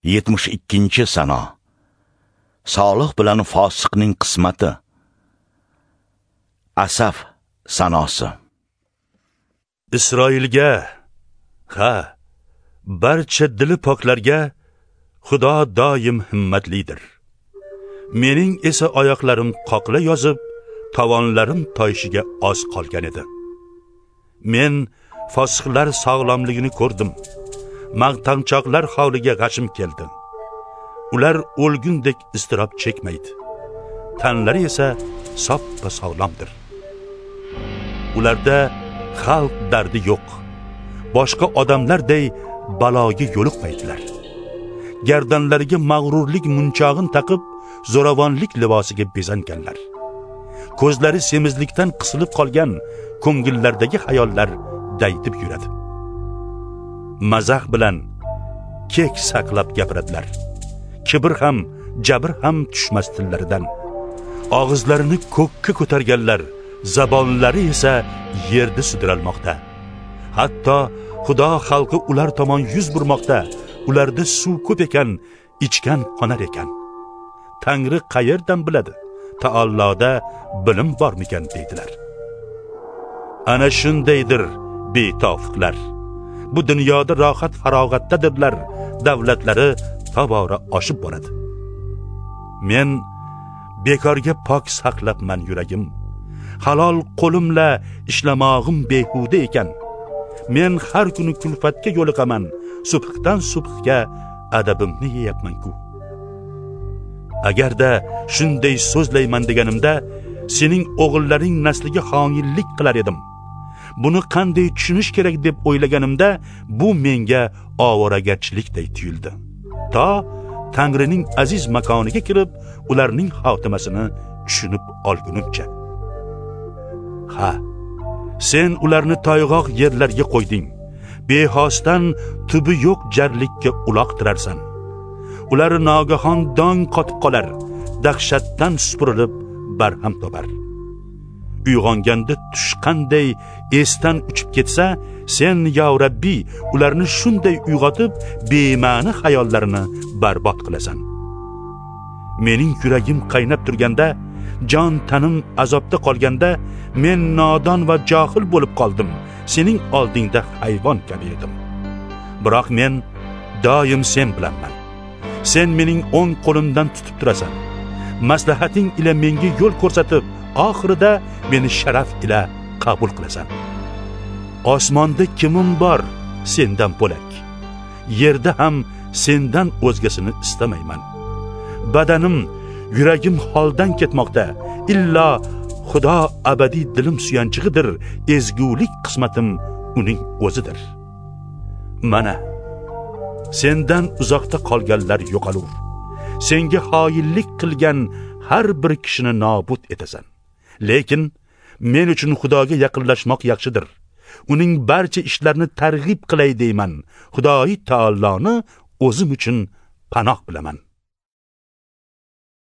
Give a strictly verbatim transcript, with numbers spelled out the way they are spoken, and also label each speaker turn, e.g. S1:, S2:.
S1: yetmish ikkinchi Sano. Solih bilan fosiqning qismati. Asaf sanosi.
S2: Isroilga, ha, barcha dili poklarga Xudo doim himmatlidir. Mening esa oyoqlarim qoqla yozib, tovonlarim toyishiga oz qolgan edi. Men fosiqlar sog'lomligini ko'rdim. Maqtanchoqlar hovliga g'ashim keldi. Ular o'lgundek iztirob chekmaydi. Tanlari esa soppa sog'lomdir. Ularda xalq dardi yo'q. Boshqa odamlarday baloga yo'liqmaydilar. Gardanlariga mag'rurlik munchog'in taqib, zo'ravonlik libosiga bezanganlar. Ko'zlari semizlikdan qisilib qolgan ko'ngillardagi xayollar daytib yuradi. Mazax bilan kek saqlab gapiradilar. Kibr ham, jabr ham tushmas tillaridan. Og'izlarini ko'kka ko'targanlar, zabonlari esa yerda sudralmoqda. Hatto Xudo xalqi ular tomon yuz burmoqda. Ularda suv ko'p ekan, ichgan qonar ekan. Tangri qayerdan biladi? Taolloda bilim bormikan deydilar. Ana shundaydir betofiqlar. Bu dunyoda rohat farog'atdadirlar, davlatlari tobora oshib boradi. Men bekorga pok saqlabman yuragim. Halol qo'limla ishlamog'im behuda ekan. Men har kuni kulfatga yo'liqaman, subhdan subhga adabimni yeyapman-ku. Agarda shunday so'zlayman deganimda, sening o'g'illaring nasliga xonillik qilar edim. Buni qanday tushunish kerak deb o'ylaganimda, bu menga ovoragarchilikday tuyuldi. To Tangrining aziz makoniga kirib, ularning xotimasini tushunib olgunimcha. Ha, sen ularni toyg'oq yerlarga qo'yding. Behosdan tubi yo'q jarlikka uloqtirarsan. Ular nogahon dong qotib qolar, dahshatdan supurilib barham topar. Uyg'onganda tushqanday esdan uchib ketsa, sen ya Rabbi ularni shunday uyg'otib, bema'ni xayollarini barbod qilasan. Mening yuragim qaynab turganda, jon tanim azobda qolganda, men nodon va johil bo'lib qoldim. Sening oldingda hayvon kabi edim. Biroq men doim sen bilanman. Sen mening o'ng qo'limdan tutib turasan. Maslahating ila menga yo'l ko'rsatib, oxirida meni sharaf ila qabul qilasan. Osmonda kimim bor sendan bo'lak. Yerda ham sendan o'zgasini istamayman. Badanim, yuragim holdan ketmoqda. Illo Xudo abadiy dilim suyanchig'idir, ezgulik qismatim uning o'zidir. Mana sendan uzoqda qolganlar yo'qolur. Senga xoinlik qilgan har bir kishini nobud etasan. Lekin men uchun Xudoga yaqinlashmoq yaxshidir. Uning barcha ishlarini targ'ib qilay deyman. Xudoy taoloni o'zim uchun panoh bilaman.